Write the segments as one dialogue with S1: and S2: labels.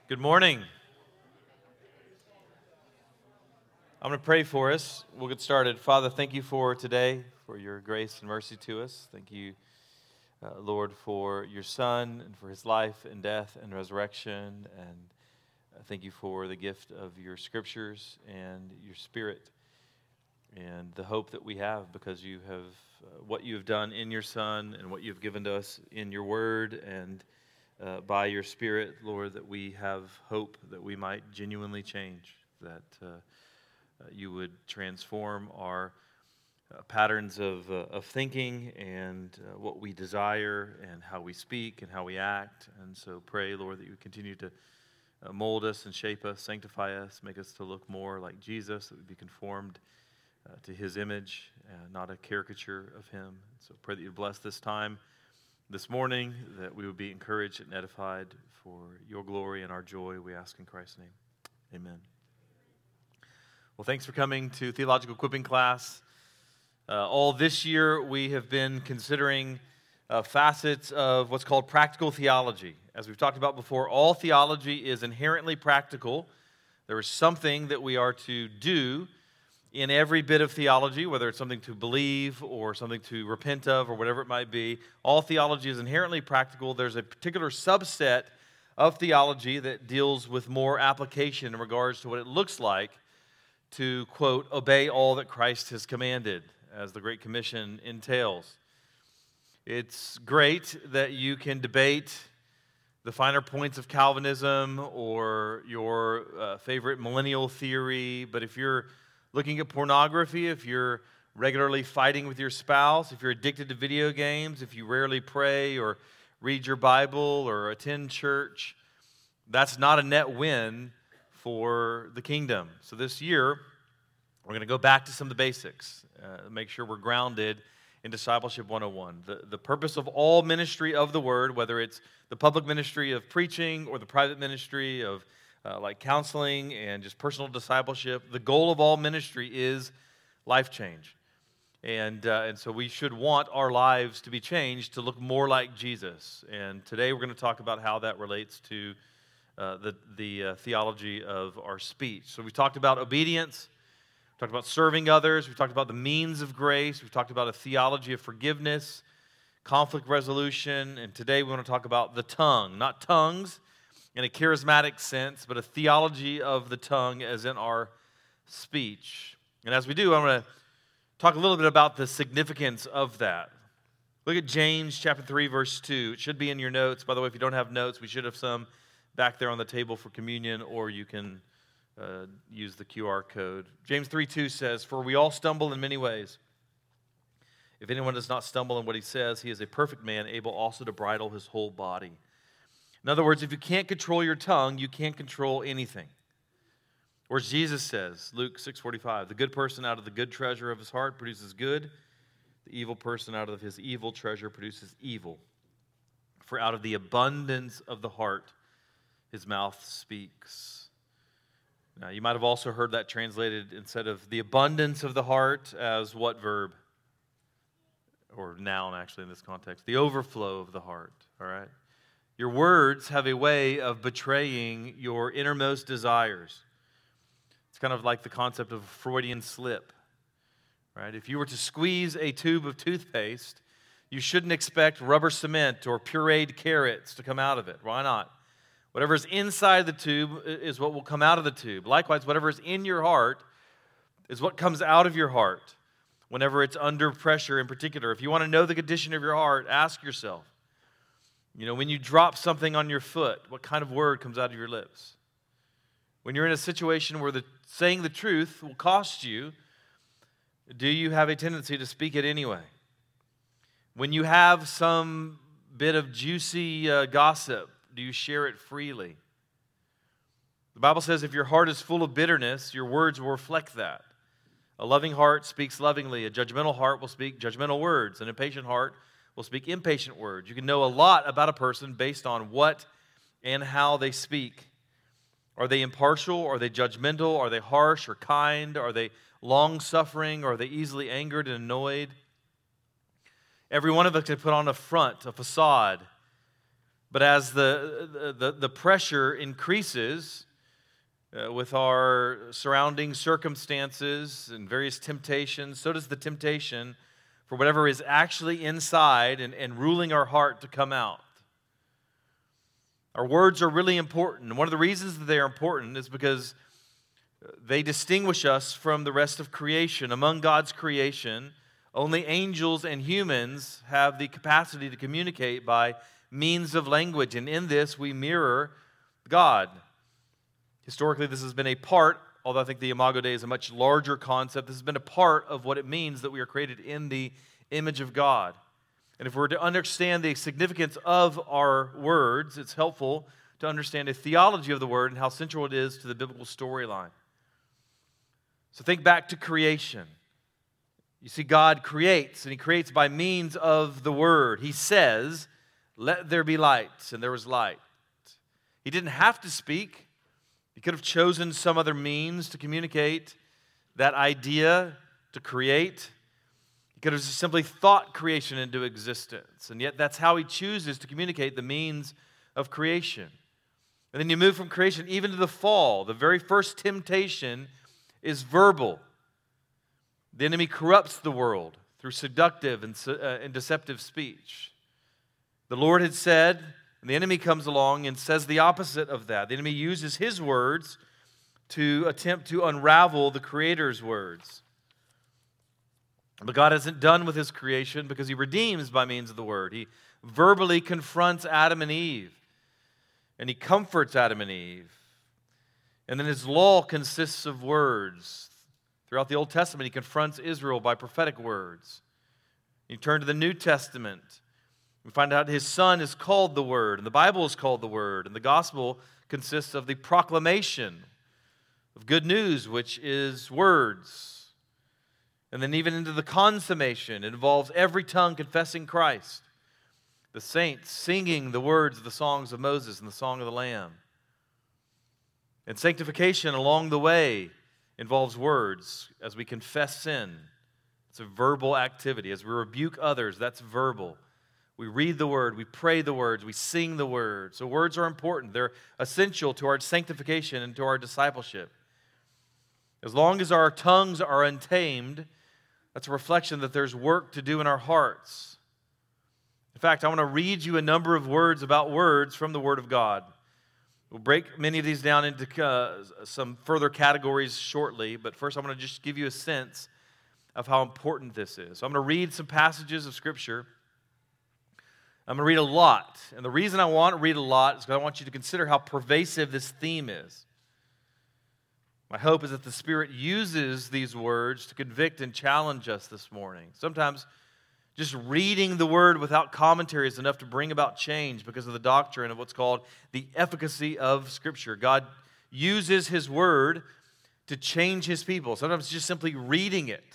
S1: Good morning. I'm going to pray for us. We'll get started. Father, thank you for today, for your grace and mercy to us. Thank you, Lord, for your Son and for his life and death and resurrection. And thank you for the gift of your scriptures and your Spirit and the hope that we have because you have what you have done in your Son and what you have given to us in your word and by your Spirit, Lord, that we have hope that we might genuinely change, that you would transform our patterns of thinking and what we desire and how we speak and how we act. And so pray, Lord, that you would continue to mold us and shape us, sanctify us, make us to look more like Jesus, that we be conformed to his image, not a caricature of him. So pray that you bless this time this morning, that we would be encouraged and edified for your glory and our joy, we ask in Christ's name. Amen. Well, thanks for coming to Theological Equipping class. All this year, we have been considering facets of what's called practical theology. As we've talked about before, all theology is inherently practical. There is something that we are to do in every bit of theology, whether it's something to believe or something to repent of or whatever it might be. All theology is inherently practical. There's a particular subset of theology that deals with more application in regards to what it looks like to, quote, obey all that Christ has commanded, as the Great Commission entails. It's great that you can debate the finer points of Calvinism or your favorite millennial theory, but if you're looking at pornography, if you're regularly fighting with your spouse, if you're addicted to video games, if you rarely pray or read your Bible or attend church, that's not a net win for the kingdom. So this year, we're going to go back to some of the basics, make sure we're grounded in Discipleship 101. The purpose of all ministry of the Word, whether it's the public ministry of preaching or the private ministry of like counseling and just personal discipleship, the goal of all ministry is life change. And so we should want our lives to be changed to look more like Jesus. And today we're going to talk about how that relates to the theology of our speech. So we talked about obedience, we talked about serving others, we talked about the means of grace, we've talked about a theology of forgiveness, conflict resolution, and today we want to talk about the tongue, not tongues in a charismatic sense, but a theology of the tongue as in our speech. And as we do, I'm going to talk a little bit about the significance of that. Look at James chapter 3, verse 2. It should be in your notes. By the way, if you don't have notes, we should have some back there on the table for communion, or you can use the QR code. James 3:2 says, "For we all stumble in many ways. If anyone does not stumble in what he says, he is a perfect man, able also to bridle his whole body." In other words, if you can't control your tongue, you can't control anything. Or as Jesus says, Luke 6:45, "The good person out of the good treasure of his heart produces good. The evil person out of his evil treasure produces evil. For out of the abundance of the heart, his mouth speaks." Now, you might have also heard that translated instead of the abundance of the heart as what verb? Or noun, actually, in this context. The overflow of the heart, all right? Your words have a way of betraying your innermost desires. It's kind of like the concept of a Freudian slip, right? If you were to squeeze a tube of toothpaste, you shouldn't expect rubber cement or pureed carrots to come out of it. Why not? Whatever's inside the tube is what will come out of the tube. Likewise, whatever is in your heart is what comes out of your heart whenever it's under pressure in particular. If you want to know the condition of your heart, ask yourself, when you drop something on your foot, what kind of word comes out of your lips? When you're in a situation where saying the truth will cost you, do you have a tendency to speak it anyway? When you have some bit of juicy gossip, do you share it freely? The Bible says if your heart is full of bitterness, your words will reflect that. A loving heart speaks lovingly. A judgmental heart will speak judgmental words. An impatient heart will speak impatient words. You can know a lot about a person based on what and how they speak. Are they impartial? Are they judgmental? Are they harsh or kind? Are they long-suffering? Or are they easily angered and annoyed? Every one of us can put on a front, a facade, But as the pressure increases with our surrounding circumstances and various temptations, so does the temptation for whatever is actually inside and ruling our heart to come out. Our words are really important. And one of the reasons that they are important is because they distinguish us from the rest of creation. Among God's creation, only angels and humans have the capacity to communicate by means of language. And in this, we mirror God. Historically, this has been a part, although I think the Imago Dei is a much larger concept, this has been a part of what it means that we are created in the image of God. And if we're to understand the significance of our words, it's helpful to understand a theology of the word and how central it is to the biblical storyline. So think back to creation. You see, God creates, and He creates by means of the word. He says, "Let there be light," and there was light. He didn't have to speak. He could have chosen some other means to communicate that idea, to create. He could have just simply thought creation into existence. And yet that's how He chooses to communicate the means of creation. And then you move from creation even to the fall. The very first temptation is verbal. The enemy corrupts the world through seductive and deceptive speech. The Lord had said, and the enemy comes along and says the opposite of that. The enemy uses his words to attempt to unravel the Creator's words. But God isn't done with His creation because He redeems by means of the word. He verbally confronts Adam and Eve, and He comforts Adam and Eve. And then His law consists of words. Throughout the Old Testament, He confronts Israel by prophetic words. You turn to the New Testament, we find out His Son is called the Word, and the Bible is called the Word, and the gospel consists of the proclamation of good news, which is words. And then even into the consummation, it involves every tongue confessing Christ, the saints singing the words of the songs of Moses and the song of the Lamb. And sanctification along the way involves words as we confess sin. It's a verbal activity. As we rebuke others, that's verbal. We read the word, we pray the words, we sing the words. So words are important. They're essential to our sanctification and to our discipleship. As long as our tongues are untamed, that's a reflection that there's work to do in our hearts. In fact, I want to read you a number of words about words from the Word of God. We'll break many of these down into some further categories shortly, but first I want to just give you a sense of how important this is. So I'm going to read some passages of Scripture. I'm going to read a lot, and the reason I want to read a lot is because I want you to consider how pervasive this theme is. My hope is that the Spirit uses these words to convict and challenge us this morning. Sometimes just reading the Word without commentary is enough to bring about change because of the doctrine of what's called the efficacy of Scripture. God uses His Word to change His people. Sometimes just simply reading it.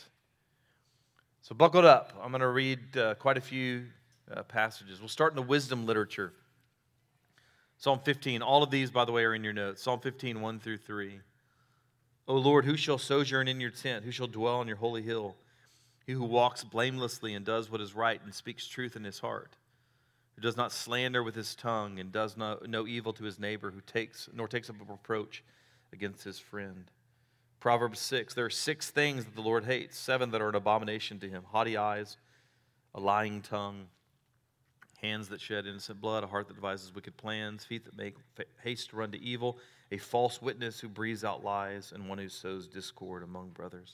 S1: So buckle up. I'm going to read quite a few passages. We'll start in the wisdom literature. Psalm 15. All of these, by the way, are in your notes. Psalm 15, 1 through 3. O Lord, who shall sojourn in your tent? Who shall dwell on your holy hill? He who walks blamelessly and does what is right and speaks truth in his heart, who does not slander with his tongue and does no evil to his neighbor, nor takes up a reproach against his friend. Proverbs 6, there are 6 things that the Lord hates, 7 that are an abomination to Him: haughty eyes, a lying tongue, hands that shed innocent blood, a heart that devises wicked plans, feet that make haste to run to evil, a false witness who breathes out lies, and one who sows discord among brothers.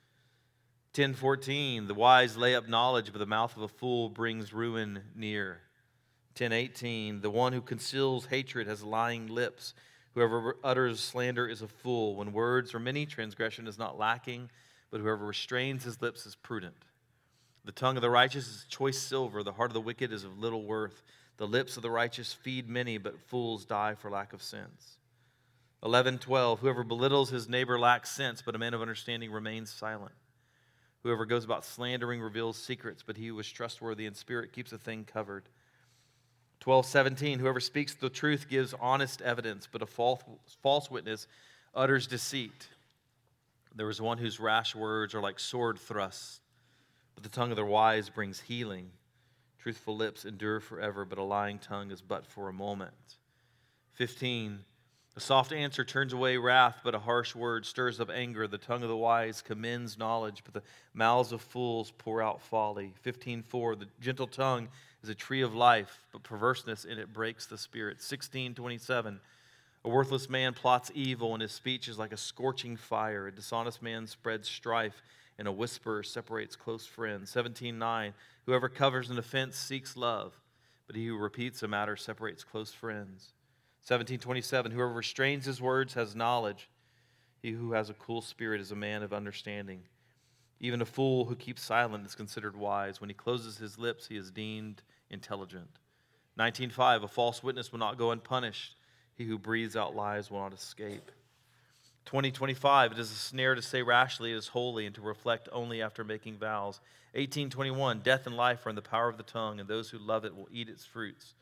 S1: 10:14, the wise lay up knowledge, but the mouth of a fool brings ruin near. 10:18, the one who conceals hatred has lying lips. Whoever utters slander is a fool. When words are many, transgression is not lacking, but whoever restrains his lips is prudent. The tongue of the righteous is choice silver. The heart of the wicked is of little worth. The lips of the righteous feed many, but fools die for lack of sense. 11:12, whoever belittles his neighbor lacks sense, but a man of understanding remains silent. Whoever goes about slandering reveals secrets, but he who is trustworthy in spirit keeps a thing covered. 12:17, whoever speaks the truth gives honest evidence, but a false witness utters deceit. There is one whose rash words are like sword thrusts, but the tongue of the wise brings healing. Truthful lips endure forever, but a lying tongue is but for a moment. 15, a soft answer turns away wrath, but a harsh word stirs up anger. The tongue of the wise commends knowledge, but the mouths of fools pour out folly. 15:4, the gentle tongue is a tree of life, but perverseness in it breaks the spirit. 16:27, a worthless man plots evil, and his speech is like a scorching fire. A dishonest man spreads strife, and a whisperer separates close friends. 17:9, whoever covers an offense seeks love, but he who repeats a matter separates close friends. 17:27, whoever restrains his words has knowledge. He who has a cool spirit is a man of understanding. Even a fool who keeps silent is considered wise. When he closes his lips, he is deemed intelligent. 19:5, a false witness will not go unpunished. He who breathes out lies will not escape. 20:25, it is a snare to say rashly it is holy, and to reflect only after making vows. 18:21, death and life are in the power of the tongue, and those who love it will eat its fruits.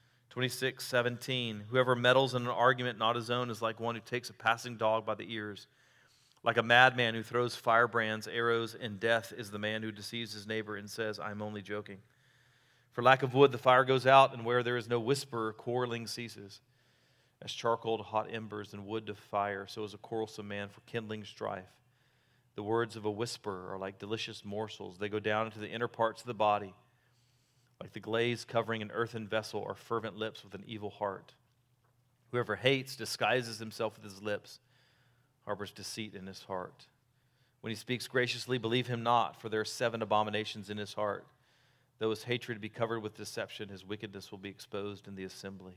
S1: 26:17, whoever meddles in an argument not his own is like one who takes a passing dog by the ears. Like a madman who throws firebrands, arrows, and death is the man who deceives his neighbor and says, I am only joking. For lack of wood the fire goes out, and where there is no whisper, quarreling ceases. As charcoal to hot embers and wood to fire, so is a quarrelsome man for kindling strife. The words of a whisperer are like delicious morsels. They go down into the inner parts of the body. Like the glaze covering an earthen vessel are fervent lips with an evil heart. Whoever hates disguises himself with his lips, harbors deceit in his heart. When he speaks graciously, believe him not, for there are 7 abominations in his heart. Though his hatred be covered with deception, his wickedness will be exposed in the assembly.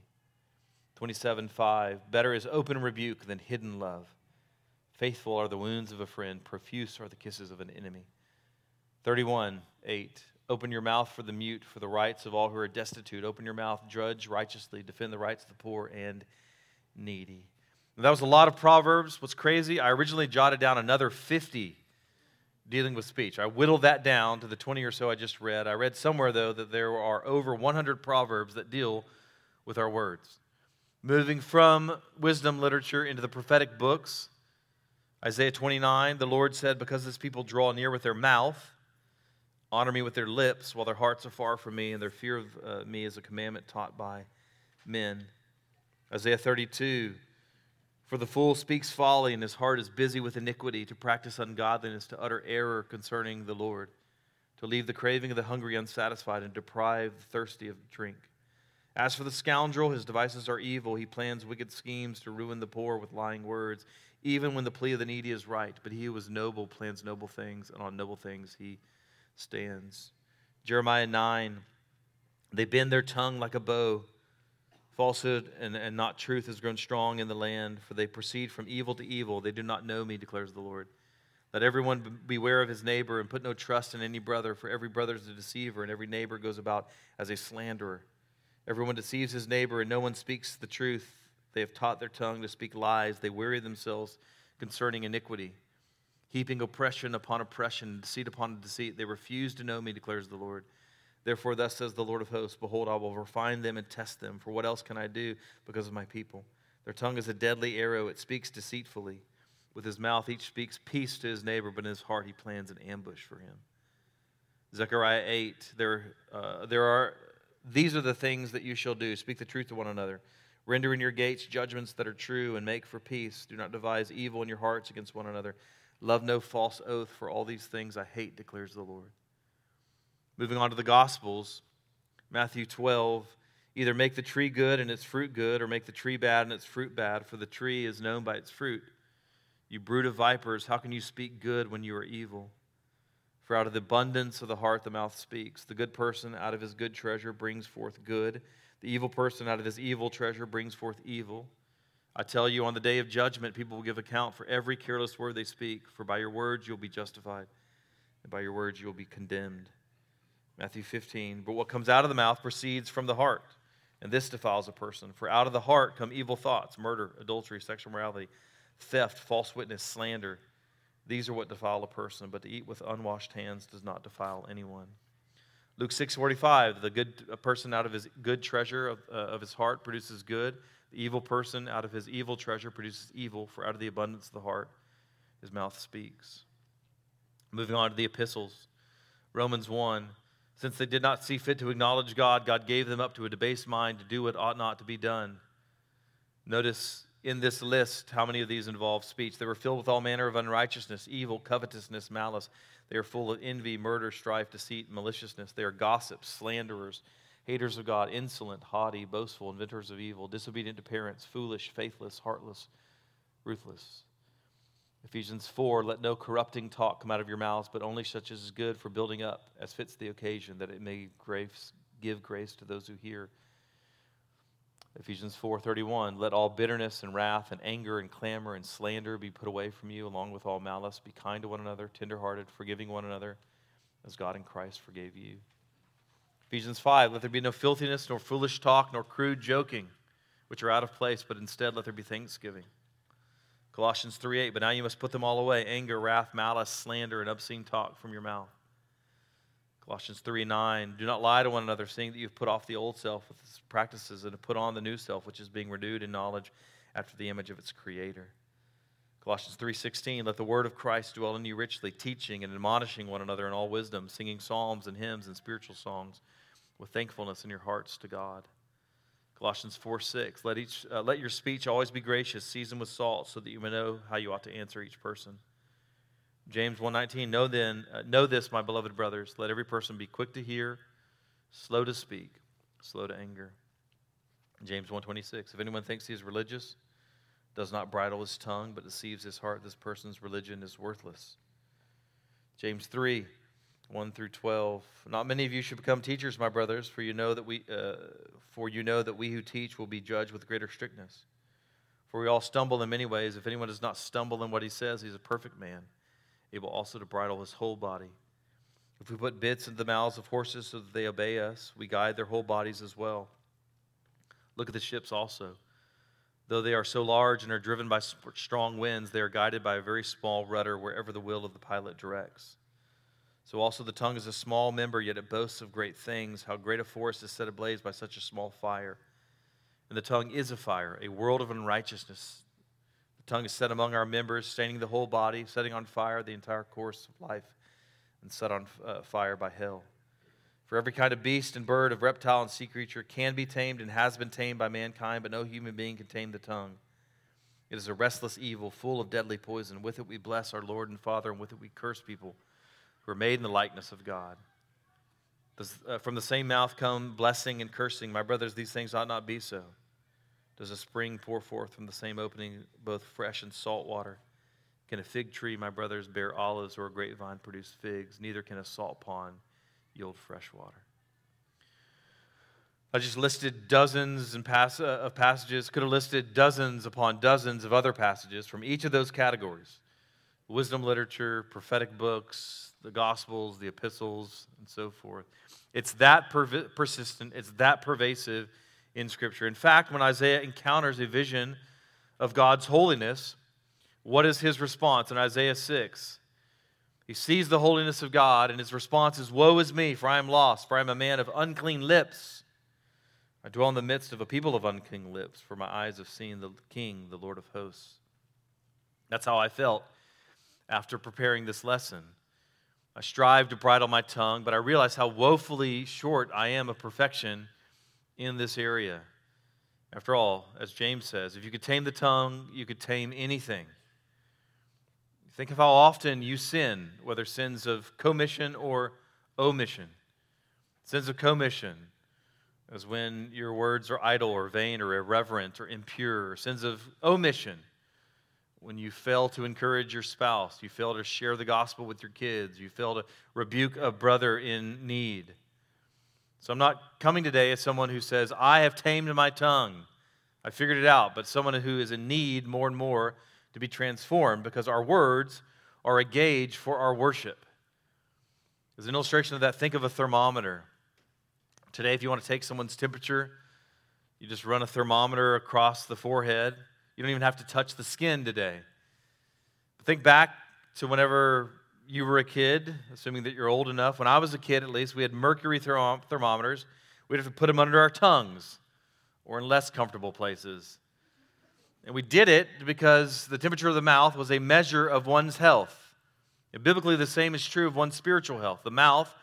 S1: 27:5, better is open rebuke than hidden love. Faithful are the wounds of a friend, profuse are the kisses of an enemy. 31:8, open your mouth for the mute, for the rights of all who are destitute. Open your mouth, judge righteously, defend the rights of the poor and needy. That was a lot of Proverbs. What's crazy, I originally jotted down another 50 dealing with speech. I whittled that down to the 20 or so I just read. I read somewhere, though, that there are over 100 Proverbs that deal with our words. Moving from wisdom literature into the prophetic books, Isaiah 29, the Lord said, because this people draw near with their mouth, honor me with their lips, while their hearts are far from me, and their fear of me is a commandment taught by men. Isaiah 32, for the fool speaks folly, and his heart is busy with iniquity, to practice ungodliness, to utter error concerning the Lord, to leave the craving of the hungry unsatisfied, and deprive the thirsty of drink. As for the scoundrel, his devices are evil. He plans wicked schemes to ruin the poor with lying words, even when the plea of the needy is right. But he who is noble plans noble things, and on noble things he stands. Jeremiah 9, they bend their tongue like a bow. Falsehood and not truth has grown strong in the land, for they proceed from evil to evil. They do not know me, declares the Lord. Let everyone beware of his neighbor, and put no trust in any brother, for every brother is a deceiver, and every neighbor goes about as a slanderer. Everyone deceives his neighbor, and no one speaks the truth. They have taught their tongue to speak lies. They weary themselves concerning iniquity, heaping oppression upon oppression, deceit upon deceit. They refuse to know me, declares the Lord. Therefore, thus says the Lord of hosts, behold, I will refine them and test them. For what else can I do because of my people? Their tongue is a deadly arrow. It speaks deceitfully. With his mouth, each speaks peace to his neighbor, but in his heart he plans an ambush for him. Zechariah 8, these are the things that you shall do. Speak the truth to one another. Render in your gates judgments that are true, and make for peace. Do not devise evil in your hearts against one another. Love no false oath, for all these things I hate, declares the Lord. Moving on to the Gospels, Matthew 12, either make the tree good and its fruit good, or make the tree bad and its fruit bad, for the tree is known by its fruit. You brood of vipers, how can you speak good when you are evil? For out of the abundance of the heart the mouth speaks. The good person out of his good treasure brings forth good. The evil person out of his evil treasure brings forth evil. I tell you, on the day of judgment, people will give account for every careless word they speak. For by your words you'll be justified, and by your words you'll be condemned. Matthew 15, but what comes out of the mouth proceeds from the heart, and this defiles a person. For out of the heart come evil thoughts, murder, adultery, sexual immorality, theft, false witness, slander. These are what defile a person, but to eat with unwashed hands does not defile anyone. Luke 6:45, the good person out of his good treasure of his heart produces good. The evil person out of his evil treasure produces evil, for out of the abundance of the heart his mouth speaks. Moving on to the epistles. Romans 1 Since they did not see fit to acknowledge God, God gave them up to a debased mind to do what ought not to be done. Notice in this list how many of these involve speech. They were filled with all manner of unrighteousness, evil, covetousness, malice. They are full of envy, murder, strife, deceit, maliciousness. They are gossips, slanderers, haters of God, insolent, haughty, boastful, inventors of evil, disobedient to parents, foolish, faithless, heartless, ruthless. Ephesians 4, let no corrupting talk come out of your mouths, but only such as is good for building up, as fits the occasion, that it may give grace to those who hear. Ephesians 4:31, let all bitterness and wrath and anger and clamor and slander be put away from you, along with all malice. Be kind to one another, tenderhearted, forgiving one another, as God in Christ forgave you. Ephesians 5, let there be no filthiness, nor foolish talk, nor crude joking, which are out of place, but instead let there be thanksgiving. Colossians 3:8, but now you must put them all away, anger, wrath, malice, slander, and obscene talk from your mouth. Colossians 3:9, do not lie to one another, seeing that you've put off the old self with its practices and to put on the new self, which is being renewed in knowledge after the image of its creator. Colossians 3:16, let the word of Christ dwell in you richly, teaching and admonishing one another in all wisdom, singing psalms and hymns and spiritual songs with thankfulness in your hearts to God. Colossians 4:6, let your speech always be gracious, seasoned with salt, so that you may know how you ought to answer each person. James 1:19, know this, my beloved brothers, let every person be quick to hear, slow to speak, slow to anger. James 1:26, if anyone thinks he is religious, does not bridle his tongue, but deceives his heart, this person's religion is worthless. James 3:1-12, not many of you should become teachers, my brothers, for you know that we who teach will be judged with greater strictness. For we all stumble in many ways. If anyone does not stumble in what he says, he's a perfect man, able also to bridle his whole body. If we put bits into the mouths of horses so that they obey us, we guide their whole bodies as well. Look at the ships also. Though they are so large and are driven by strong winds, they are guided by a very small rudder wherever the will of the pilot directs. So also the tongue is a small member, yet it boasts of great things. How great a forest is set ablaze by such a small fire. And the tongue is a fire, a world of unrighteousness. The tongue is set among our members, staining the whole body, setting on fire the entire course of life, and set on fire by hell. For every kind of beast and bird, of reptile and sea creature can be tamed and has been tamed by mankind, but no human being can tame the tongue. It is a restless evil, full of deadly poison. With it we bless our Lord and Father, and with it we curse people who are made in the likeness of God. From the same mouth come blessing and cursing. My brothers, these things ought not be so. Does a spring pour forth from the same opening both fresh and salt water? Can a fig tree, my brothers, bear olives, or a grapevine produce figs? Neither can a salt pond yield fresh water. I just listed dozens of passages, could have listed dozens upon dozens of other passages from each of those categories. Wisdom literature, prophetic books, the Gospels, the epistles, and so forth. It's that persistent, it's that pervasive in Scripture. In fact, when Isaiah encounters a vision of God's holiness, what is his response in Isaiah 6? He sees the holiness of God, and his response is, woe is me, for I am lost, for I am a man of unclean lips. I dwell in the midst of a people of unclean lips, for my eyes have seen the King, the Lord of hosts. That's how I felt after preparing this lesson. I strive to bridle my tongue, but I realize how woefully short I am of perfection in this area. After all, as James says, if you could tame the tongue, you could tame anything. Think of how often you sin, whether sins of commission or omission. Sins of commission is when your words are idle or vain or irreverent or impure. Sins of omission, when you fail to encourage your spouse, you fail to share the gospel with your kids, you fail to rebuke a brother in need. So I'm not coming today as someone who says, I have tamed my tongue. I figured it out, but someone who is in need more and more to be transformed, because our words are a gauge for our worship. As an illustration of that, think of a thermometer. Today, if you want to take someone's temperature, you just run a thermometer across the forehead. You don't even have to touch the skin today. But think back to whenever you were a kid, assuming that you're old enough. When I was a kid, at least, we had mercury thermometers. We'd have to put them under our tongues or in less comfortable places. And we did it because the temperature of the mouth was a measure of one's health. And biblically, the same is true of one's spiritual health. The mouth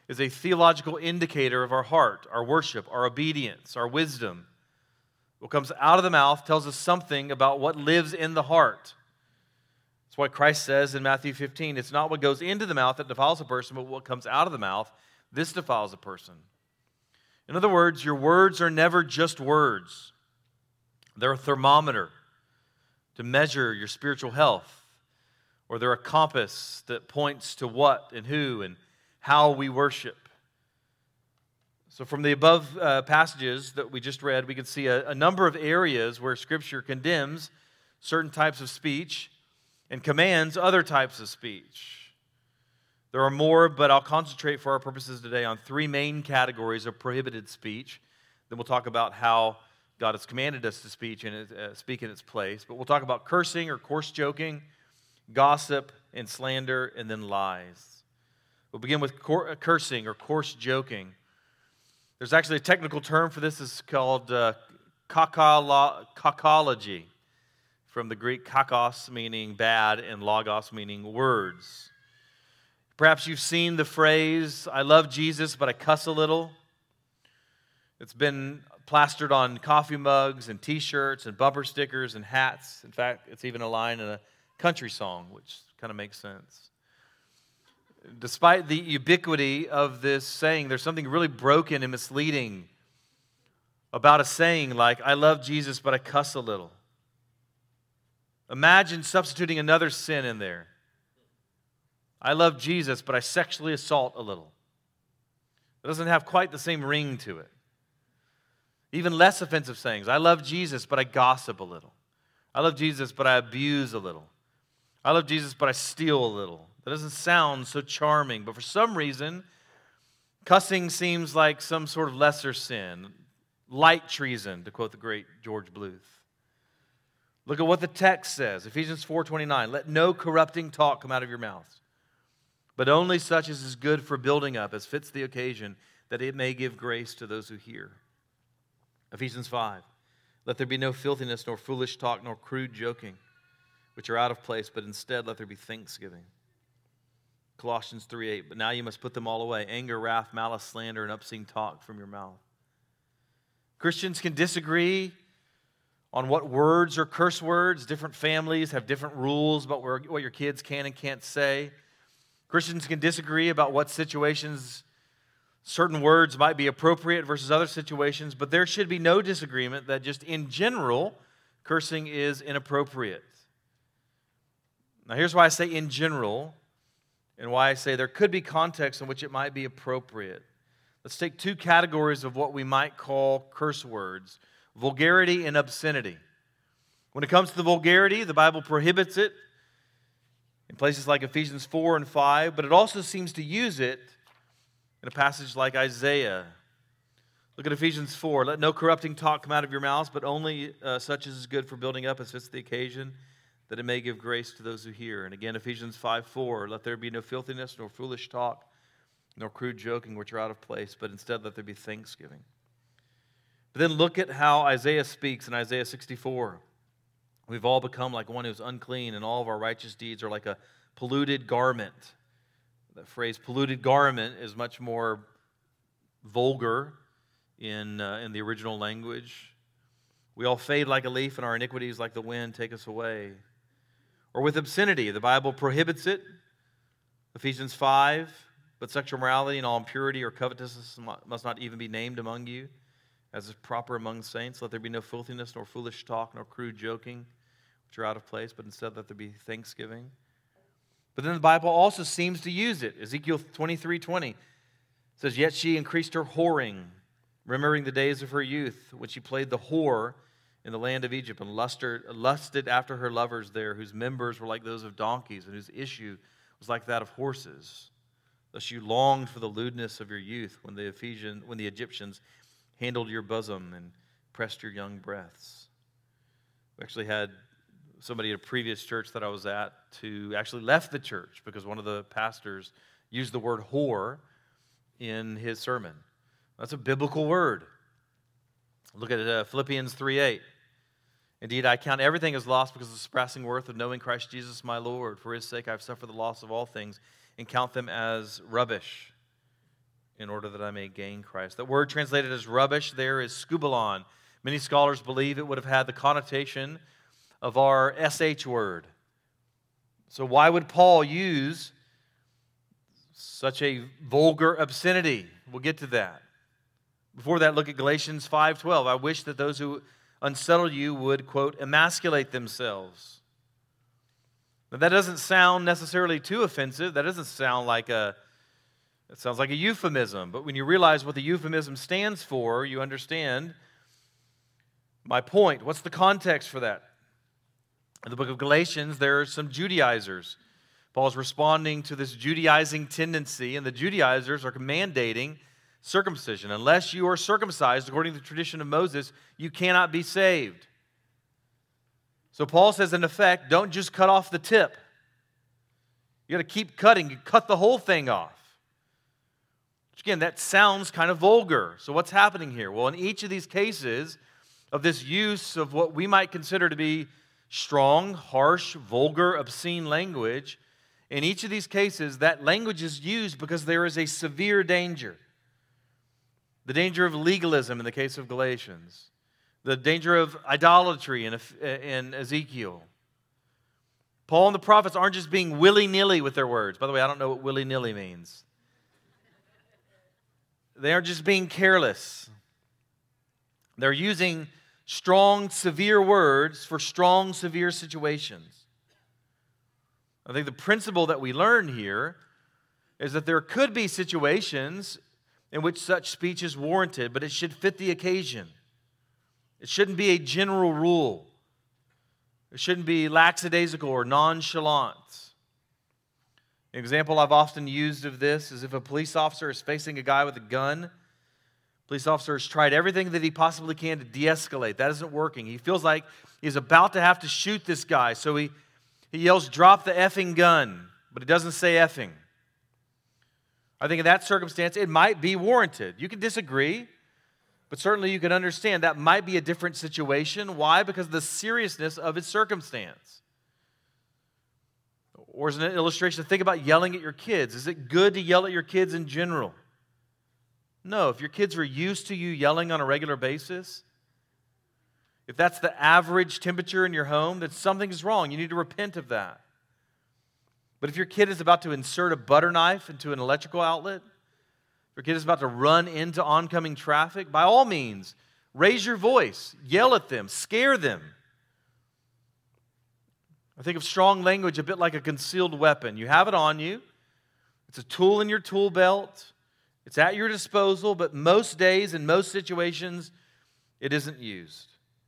S1: is a theological indicator of our heart, our worship, our obedience, our wisdom. What comes out of the mouth tells us something about what lives in the heart. That's why Christ says in Matthew 15, it's not what goes into the mouth that defiles a person, but what comes out of the mouth, this defiles a person. In other words, your words are never just words. They're a thermometer to measure your spiritual health, or they're a compass that points to what and who and how we worship. So from the above passages that we just read, we can see a number of areas where Scripture condemns certain types of speech and commands other types of speech. There are more, but I'll concentrate for our purposes today on three main categories of prohibited speech. Then we'll talk about how God has commanded us to speak in its place. But we'll talk about cursing or coarse joking, gossip and slander, and then lies. We'll begin with cursing or coarse joking. There's actually a technical term for this. It's called kakology, from the Greek kakos, meaning bad, and logos, meaning words. Perhaps you've seen the phrase, I love Jesus, but I cuss a little. It's been plastered on coffee mugs and T-shirts and bumper stickers and hats. In fact, it's even a line in a country song, which kind of makes sense. Despite the ubiquity of this saying, there's something really broken and misleading about a saying like, I love Jesus, but I cuss a little. Imagine substituting another sin in there. I love Jesus, but I sexually assault a little. It doesn't have quite the same ring to it. Even less offensive sayings. I love Jesus, but I gossip a little. I love Jesus, but I abuse a little. I love Jesus, but I steal a little. That doesn't sound so charming, but for some reason, cussing seems like some sort of lesser sin. Light treason, to quote the great George Bluth. Look at what the text says, Ephesians 4:29. Let no corrupting talk come out of your mouths, but only such as is good for building up, as fits the occasion, that it may give grace to those who hear. Ephesians 5. Let there be no filthiness, nor foolish talk, nor crude joking, which are out of place, but instead let there be thanksgiving. Colossians 3:8. But now you must put them all away: anger, wrath, malice, slander, and obscene talk from your mouth. Christians can disagree on what words are curse words. Different families have different rules about what your kids can and can't say. Christians can disagree about what situations certain words might be appropriate versus other situations, but there should be no disagreement that just in general, cursing is inappropriate. Now here's why I say in general, and why I say there could be contexts in which it might be appropriate. Let's take two categories of what we might call curse words: vulgarity and obscenity. When it comes to the vulgarity, the Bible prohibits it in places like Ephesians 4 and 5, but it also seems to use it in a passage like Isaiah. Look at Ephesians 4. Let no corrupting talk come out of your mouths, but only such as is good for building up as fits the occasion, that it may give grace to those who hear. And again, Ephesians 5:4. Let there be no filthiness, nor foolish talk, nor crude joking, which are out of place, but instead let there be thanksgiving. But then look at how Isaiah speaks in Isaiah 64. We've all become like one who's unclean, and all of our righteous deeds are like a polluted garment. That phrase, polluted garment, is much more vulgar in the original language. We all fade like a leaf, and our iniquities like the wind take us away. Or with obscenity, the Bible prohibits it. Ephesians 5, but sexual morality and all impurity or covetousness must not even be named among you, as is proper among saints. Let there be no filthiness, nor foolish talk, nor crude joking, which are out of place, but instead let there be thanksgiving. But then the Bible also seems to use it. Ezekiel 23:20 says, Yet she increased her whoring, remembering the days of her youth, when she played the whore in the land of Egypt, and lusted after her lovers there, whose members were like those of donkeys, and whose issue was like that of horses. Thus you longed for the lewdness of your youth, when the Egyptians handled your bosom and pressed your young breasts. We actually had somebody at a previous church that I was at who actually left the church because one of the pastors used the word whore in his sermon. That's a biblical word. Look at Philippians 3:8. Indeed, I count everything as lost because of the surpassing worth of knowing Christ Jesus my Lord. For his sake I have suffered the loss of all things and count them as rubbish. in order that I may gain Christ. That word translated as rubbish there is skubalon. Many scholars believe it would have had the connotation of our SH word. So why would Paul use such a vulgar obscenity? We'll get to that. Before that, look at Galatians 5:12. I wish that those who unsettle you would, quote, emasculate themselves. Now, that doesn't sound necessarily too offensive. That doesn't sound like it sounds like a euphemism. But when you realize what the euphemism stands for, you understand my point. What's the context for that? In the book of Galatians, there are some Judaizers. Paul's responding to this Judaizing tendency, and the Judaizers are mandating circumcision. Unless you are circumcised according to the tradition of Moses, you cannot be saved. So Paul says, in effect, don't just cut off the tip. You got to keep cutting. You cut the whole thing off. Which again, that sounds kind of vulgar. So what's happening here? Well, in each of these cases of this use of what we might consider to be strong, harsh, vulgar, obscene language, in each of these cases, that language is used because there is a severe danger. The danger of legalism in the case of Galatians. The danger of idolatry in Ezekiel. Paul and the prophets aren't just being willy-nilly with their words. By the way, I don't know what willy-nilly means. They aren't just being careless. They're using strong, severe words for strong, severe situations. I think the principle that we learn here is that there could be situations in which such speech is warranted, but it should fit the occasion. It shouldn't be a general rule. It shouldn't be lackadaisical or nonchalant. An example I've often used of this is if a police officer is facing a guy with a gun. Police officer has tried everything that he possibly can to de-escalate. That isn't working. He feels like he's about to have to shoot this guy, so he yells, "Drop the effing gun," but he doesn't say effing. I think in that circumstance, it might be warranted. You can disagree, but certainly you can understand that might be a different situation. Why? Because of the seriousness of its circumstance. Or as an illustration, think about yelling at your kids. Is it good to yell at your kids in general? No. If your kids are used to you yelling on a regular basis, if that's the average temperature in your home, then something is wrong. You need to repent of that. But if your kid is about to insert a butter knife into an electrical outlet, if your kid is about to run into oncoming traffic, by all means, raise your voice, yell at them, scare them. I think of strong language a bit like a concealed weapon. You have it on you. It's a tool in your tool belt. It's at your disposal, but most days, in most situations, it isn't used.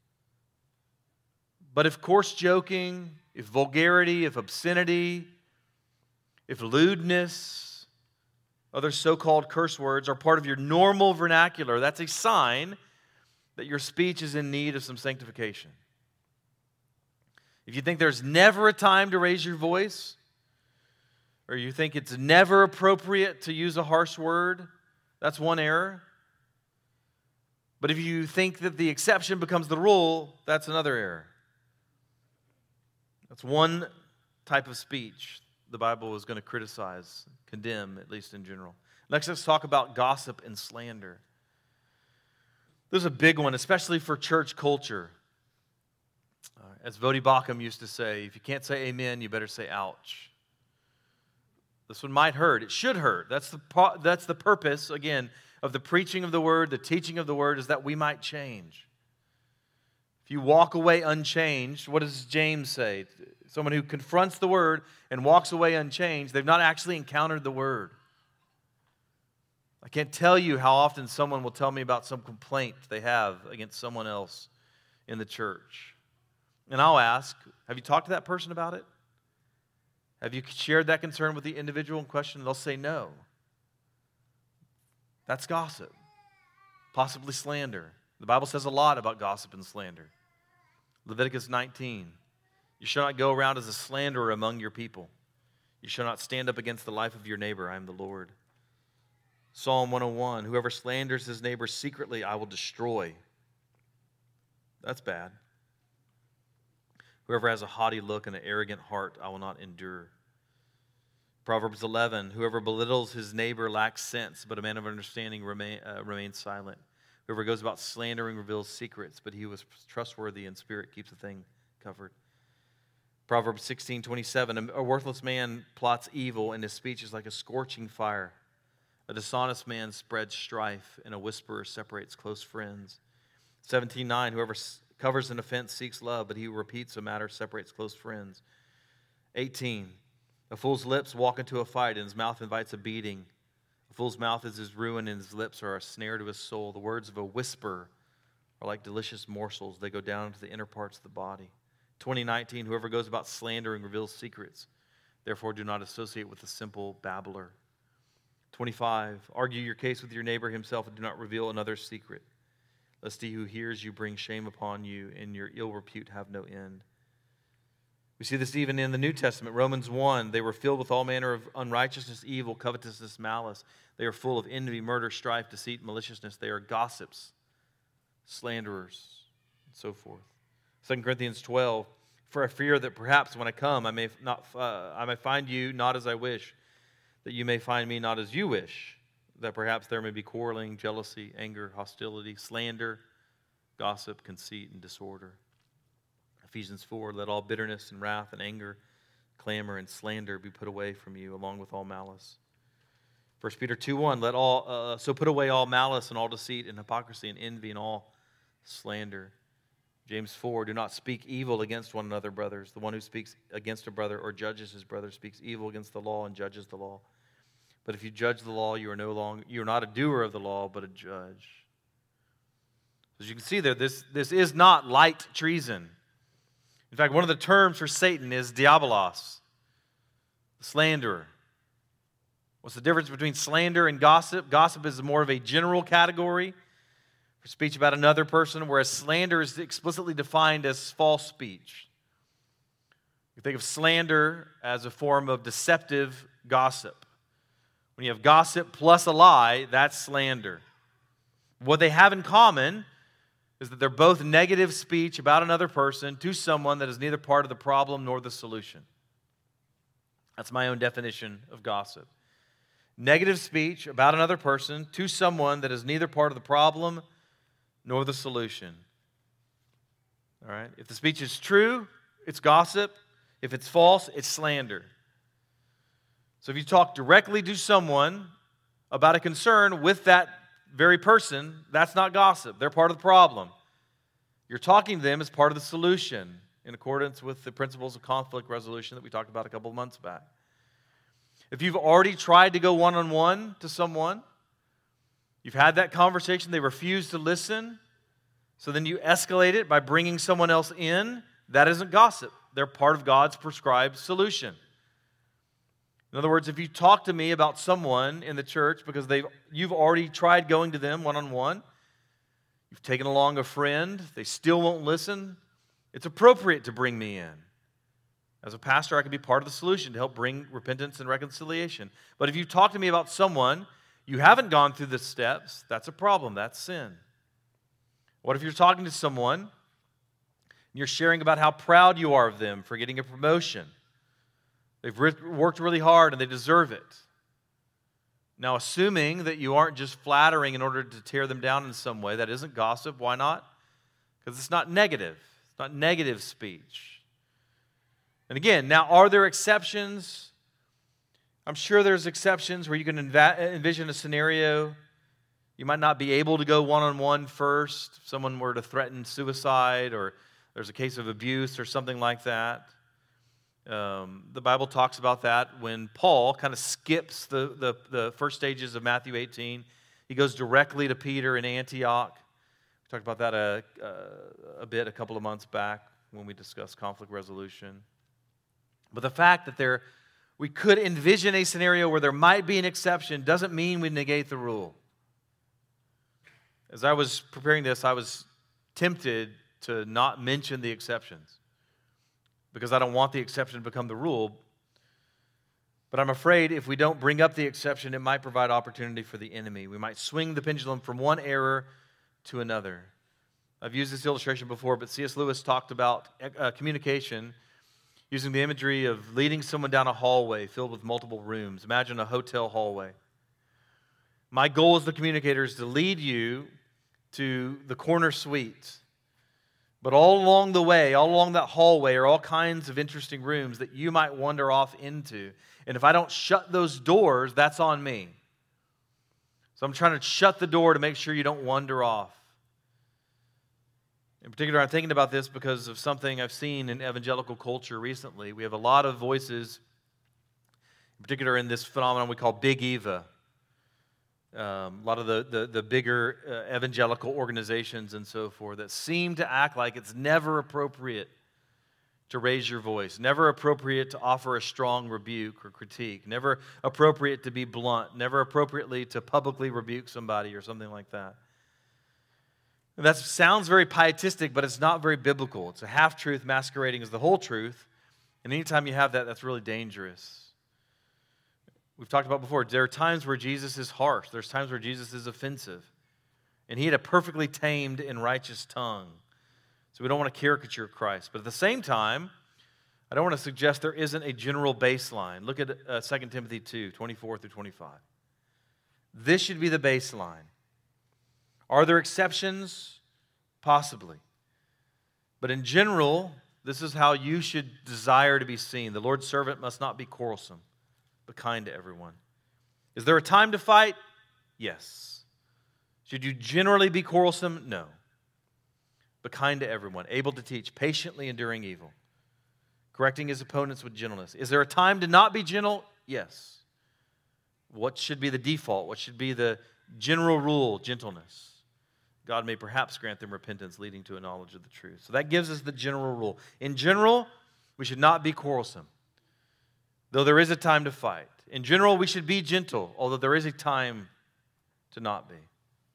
S1: But if coarse joking, if vulgarity, if obscenity, if lewdness, other so-called curse words are part of your normal vernacular, that's a sign that your speech is in need of some sanctification. If you think there's never a time to raise your voice, or you think it's never appropriate to use a harsh word, that's one error. But if you think that the exception becomes the rule, that's another error. That's one type of speech the Bible is going to criticize, condemn, at least in general. Next, let's talk about gossip and slander. There's a big one, especially for church culture. As Vodi Bakum used to say, if you can't say amen, you better say ouch. This one might hurt. It should hurt. That's the purpose, again, of the preaching of the word, the teaching of the word, is that we might change. If you walk away unchanged, what does James say? Someone who confronts the word and walks away unchanged, they've not actually encountered the word. I can't tell you how often someone will tell me about some complaint they have against someone else in the church. And I'll ask, have you talked to that person about it? Have you shared that concern with the individual in question? They'll say no. That's gossip, possibly slander. The Bible says a lot about gossip and slander. Leviticus 19, you shall not go around as a slanderer among your people. You shall not stand up against the life of your neighbor. I am the Lord. Psalm 101, whoever slanders his neighbor secretly, I will destroy. That's bad. Whoever has a haughty look and an arrogant heart, I will not endure. Proverbs 11, whoever belittles his neighbor lacks sense, but a man of understanding remains silent. Whoever goes about slandering reveals secrets, but he who is trustworthy in spirit keeps a thing covered. Proverbs 16:27, a worthless man plots evil, and his speech is like a scorching fire. A dishonest man spreads strife, and a whisperer separates close friends. 17:9, whoever covers an offense seeks love, but he who repeats a matter separates close friends. 18, a fool's lips walk into a fight, and his mouth invites a beating. A fool's mouth is his ruin, and his lips are a snare to his soul. The words of a whisperer are like delicious morsels. They go down into the inner parts of the body. 20:19, whoever goes about slandering reveals secrets. Therefore, do not associate with a simple babbler. 25, argue your case with your neighbor himself and do not reveal another's secret, lest he who hears you bring shame upon you and your ill repute have no end. We see this even in the New Testament. Romans 1, they were filled with all manner of unrighteousness, evil, covetousness, malice. They are full of envy, murder, strife, deceit, maliciousness. They are gossips, slanderers, and so forth. 2 Corinthians 12, for I fear that perhaps when I come I may find you not as I wish, that you may find me not as you wish, that perhaps there may be quarreling, jealousy, anger, hostility, slander, gossip, conceit, and disorder. Ephesians 4, let all bitterness and wrath and anger, clamor and slander be put away from you, along with all malice. 1 Peter 2:1, so put away all malice and all deceit and hypocrisy and envy and all slander. James 4, do not speak evil against one another, brothers. The one who speaks against a brother or judges his brother speaks evil against the law and judges the law. But if you judge the law, you are not a doer of the law, but a judge. As you can see there, this is not light treason. In fact, one of the terms for Satan is diabolos, the slanderer. What's the difference between slander and gossip? Gossip is more of a general category for speech about another person, whereas slander is explicitly defined as false speech. You think of slander as a form of deceptive gossip. When you have gossip plus a lie, that's slander. What they have in common is that they're both negative speech about another person to someone that is neither part of the problem nor the solution. That's my own definition of gossip. Negative speech about another person to someone that is neither part of the problem nor the solution. All right? If the speech is true, it's gossip. If it's false, it's slander. So if you talk directly to someone about a concern with that very person, that's not gossip. They're part of the problem. You're talking to them as part of the solution in accordance with the principles of conflict resolution that we talked about a couple of months back. If you've already tried to go one-on-one to someone, you've had that conversation, they refuse to listen, so then you escalate it by bringing someone else in, that isn't gossip. They're part of God's prescribed solution. In other words, if you talk to me about someone in the church because you've already tried going to them one-on-one, you've taken along a friend, they still won't listen, it's appropriate to bring me in. As a pastor, I can be part of the solution to help bring repentance and reconciliation. But if you talk to me about someone, you haven't gone through the steps, that's a problem, that's sin. What if you're talking to someone and you're sharing about how proud you are of them for getting a promotion? They've worked really hard and they deserve it. Now, assuming that you aren't just flattering in order to tear them down in some way, that isn't gossip. Why not? Because it's not negative. It's not negative speech. And again, now, are there exceptions? I'm sure there's exceptions where you can envision a scenario. You might not be able to go one-on-one first. If someone were to threaten suicide or there's a case of abuse or something like that. The Bible talks about that when Paul kind of skips the first stages of Matthew 18. He goes directly to Peter in Antioch. We talked about that a couple of months back when we discussed conflict resolution. But the fact that we could envision a scenario where there might be an exception doesn't mean we negate the rule. As I was preparing this, I was tempted to not mention the exceptions, because I don't want the exception to become the rule. But I'm afraid if we don't bring up the exception, it might provide opportunity for the enemy. We might swing the pendulum from one error to another. I've used this illustration before, but C.S. Lewis talked about communication using the imagery of leading someone down a hallway filled with multiple rooms. Imagine a hotel hallway. My goal as the communicator is to lead you to the corner suite. But all along the way, all along that hallway are all kinds of interesting rooms that you might wander off into. And if I don't shut those doors, that's on me. So I'm trying to shut the door to make sure you don't wander off. In particular, I'm thinking about this because of something I've seen in evangelical culture recently. We have a lot of voices, in particular in this phenomenon we call Big Eva. A lot of the bigger evangelical organizations and so forth that seem to act like it's never appropriate to raise your voice, never appropriate to offer a strong rebuke or critique, never appropriate to be blunt, never appropriately to publicly rebuke somebody or something like that. And that sounds very pietistic, but it's not very biblical. It's a half-truth masquerading as the whole truth, and anytime you have that, that's really dangerous. We've talked about before, there are times where Jesus is harsh. There's times where Jesus is offensive. And he had a perfectly tamed and righteous tongue. So we don't want to caricature Christ. But at the same time, I don't want to suggest there isn't a general baseline. Look at 2 Timothy 2, 24 through 25. This should be the baseline. Are there exceptions? Possibly. But in general, this is how you should desire to be seen. The Lord's servant must not be quarrelsome, but kind to everyone. Is there a time to fight? Yes. Should you generally be quarrelsome? No. But kind to everyone, able to teach, patiently enduring evil, correcting his opponents with gentleness. Is there a time to not be gentle? Yes. What should be the default? What should be the general rule? Gentleness. God may perhaps grant them repentance leading to a knowledge of the truth. So that gives us the general rule. In general, we should not be quarrelsome, though there is a time to fight. In general, we should be gentle, although there is a time to not be.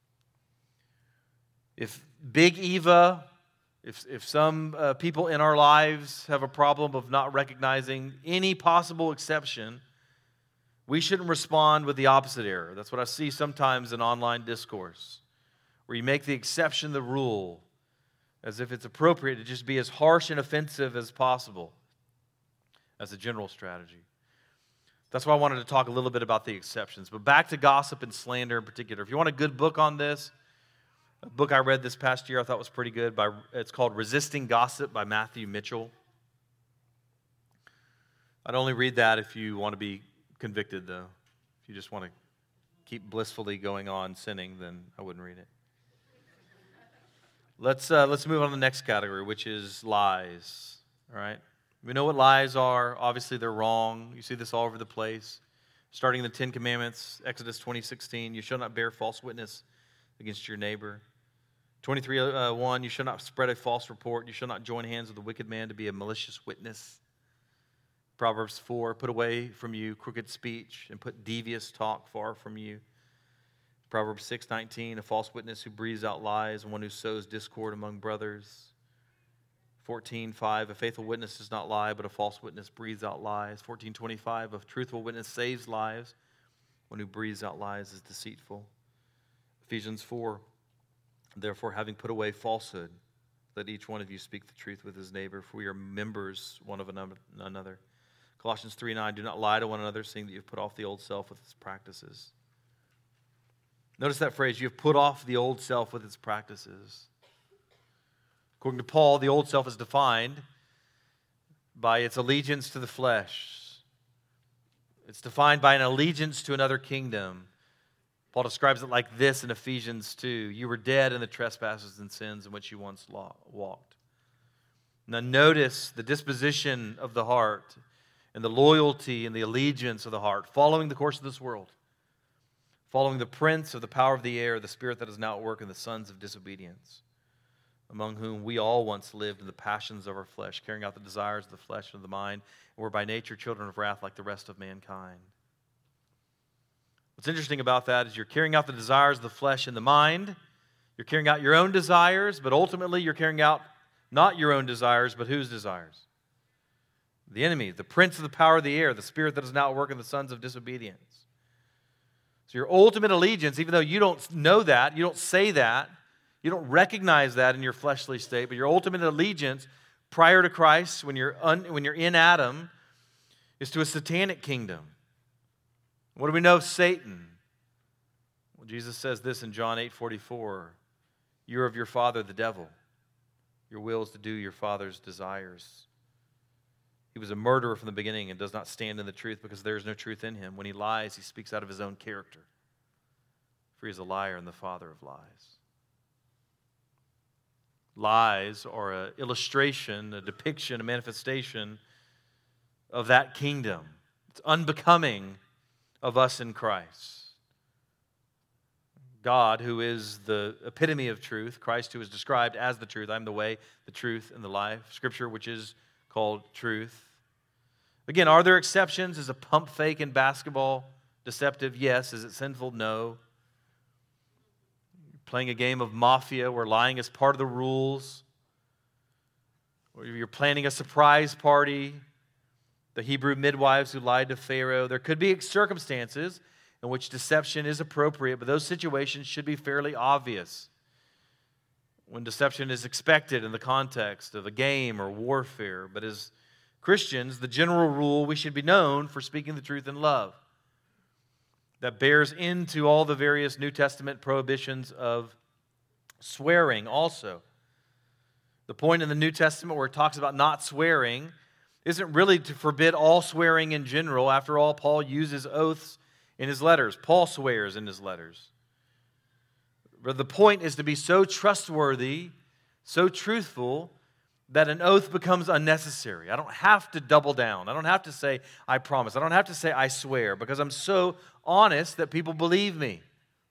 S1: If Big Eva, if some people in our lives have a problem of not recognizing any possible exception, we shouldn't respond with the opposite error. That's what I see sometimes in online discourse, where you make the exception the rule, as if it's appropriate to just be as harsh and offensive as possible as a general strategy. That's why I wanted to talk a little bit about the exceptions. But back to gossip and slander in particular. If you want a good book on this, a book I read this past year I thought was pretty good. It's called Resisting Gossip by Matthew Mitchell. I'd only read that if you want to be convicted, though. If you just want to keep blissfully going on sinning, then I wouldn't read it. Let's move on to the next category, which is lies. All right? We know what lies are. Obviously, they're wrong. You see this all over the place. Starting in the Ten Commandments, Exodus 20:16, you shall not bear false witness against your neighbor. 23:1, you shall not spread a false report. You shall not join hands with a wicked man to be a malicious witness. Proverbs 4, put away from you crooked speech and put devious talk far from you. Proverbs 6:19, a false witness who breathes out lies, one who sows discord among brothers. 14:5, a faithful witness does not lie, but a false witness breathes out lies. 14:25, a truthful witness saves lives. One who breathes out lies is deceitful. Ephesians 4, therefore, having put away falsehood, let each one of you speak the truth with his neighbor, for we are members one of another. Colossians 3:9, do not lie to one another, seeing that you've put off the old self with its practices. Notice that phrase, you've put off the old self with its practices. According to Paul, the old self is defined by its allegiance to the flesh. It's defined by an allegiance to another kingdom. Paul describes it like this in Ephesians 2. You were dead in the trespasses and sins in which you once walked. Now notice the disposition of the heart and the loyalty and the allegiance of the heart, following the course of this world, following the prince of the power of the air, the spirit that is now at work in the sons of disobedience, among whom we all once lived in the passions of our flesh, carrying out the desires of the flesh and of the mind, and were by nature children of wrath like the rest of mankind. What's interesting about that is you're carrying out the desires of the flesh and the mind. You're carrying out your own desires, but ultimately you're carrying out not your own desires, but whose desires? The enemy, the prince of the power of the air, the spirit that is now at work in the sons of disobedience. So your ultimate allegiance, even though you don't know that, you don't say that, you don't recognize that in your fleshly state, but your ultimate allegiance prior to Christ, when you're in Adam, is to a satanic kingdom. What do we know of Satan? Well, Jesus says this in John 8:44, "You're of your father, the devil. Your will is to do your father's desires." He was a murderer from the beginning and does not stand in the truth because there is no truth in him. When he lies, he speaks out of his own character, for he is a liar and the father of lies. Lies are an illustration, a depiction, a manifestation of that kingdom. It's unbecoming of us in Christ. God, who is the epitome of truth, Christ, who is described as the truth. I'm the way, the truth, and the life. Scripture, which is called truth. Again, are there exceptions? Is a pump fake in basketball deceptive? Yes. Is it sinful? No. Playing a game of mafia where lying is part of the rules. Or you're planning a surprise party. The Hebrew midwives who lied to Pharaoh. There could be circumstances in which deception is appropriate, but those situations should be fairly obvious. When deception is expected in the context of a game or warfare. But as Christians, the general rule, we should be known for speaking the truth in love. That bears into all the various New Testament prohibitions of swearing also. The point in the New Testament where it talks about not swearing isn't really to forbid all swearing in general. After all, Paul uses oaths in his letters. Paul swears in his letters. But the point is to be so trustworthy, so truthful, that an oath becomes unnecessary. I don't have to double down. I don't have to say, I promise. I don't have to say, I swear, because I'm so honest that people believe me.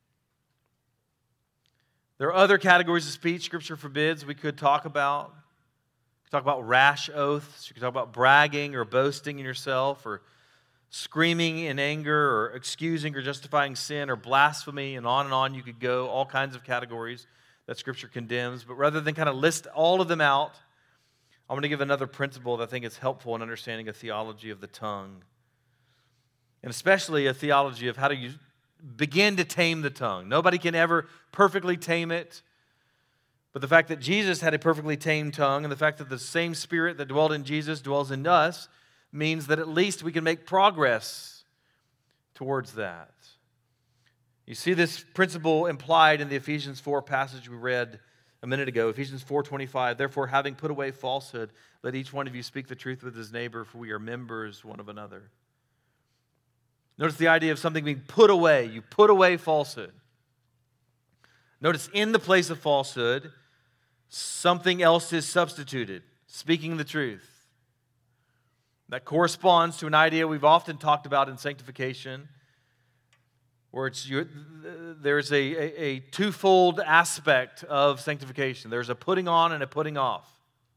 S1: There are other categories of speech Scripture forbids we could talk about. We could talk about rash oaths. You could talk about bragging or boasting in yourself, or screaming in anger, or excusing or justifying sin, or blasphemy, and on you could go, all kinds of categories that Scripture condemns. But rather than kind of list all of them out, I want to give another principle that I think is helpful in understanding a theology of the tongue. And especially a theology of how do you begin to tame the tongue. Nobody can ever perfectly tame it. But the fact that Jesus had a perfectly tamed tongue, and the fact that the same Spirit that dwelled in Jesus dwells in us, means that at least we can make progress towards that. You see this principle implied in the Ephesians 4 passage we read a minute ago, Ephesians 4:25. "Therefore, having put away falsehood, let each one of you speak the truth with his neighbor, for we are members one of another." Notice the idea of something being put away. You put away falsehood. Notice in the place of falsehood, something else is substituted, speaking the truth. That corresponds to an idea we've often talked about in sanctification, where there's a twofold aspect of sanctification. There's a putting on and a putting off.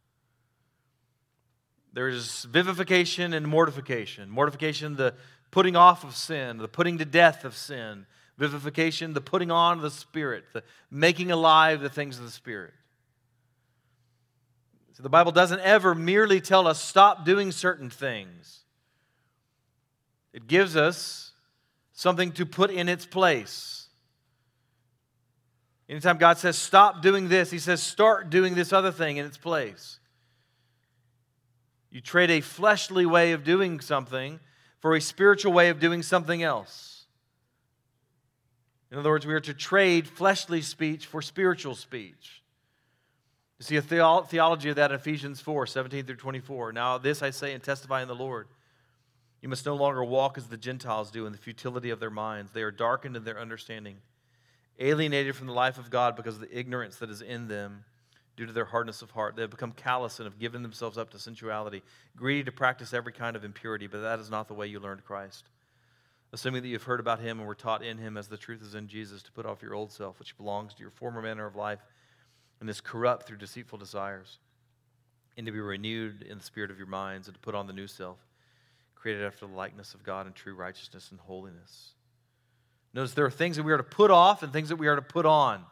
S1: There's vivification and mortification. Mortification, the putting off of sin, the putting to death of sin. Vivification, the putting on of the Spirit, the making alive the things of the Spirit. So the Bible doesn't ever merely tell us stop doing certain things. It gives us something to put in its place. Anytime God says stop doing this, He says start doing this other thing in its place. You trade a fleshly way of doing something for a spiritual way of doing something else. In other words, we are to trade fleshly speech for spiritual speech. You see a theology of that in Ephesians 4, 17 through 24. "Now this I say and testify in the Lord. You must no longer walk as the Gentiles do in the futility of their minds. They are darkened in their understanding, alienated from the life of God because of the ignorance that is in them due to their hardness of heart. They have become callous and have given themselves up to sensuality, greedy to practice every kind of impurity, but that is not the way you learned Christ. Assuming that you have heard about Him and were taught in Him as the truth is in Jesus, to put off your old self, which belongs to your former manner of life and is corrupt through deceitful desires, and to be renewed in the spirit of your minds, and to put on the new self, created after the likeness of God in true righteousness and holiness." Notice there are things that we are to put off and things that we are to put on.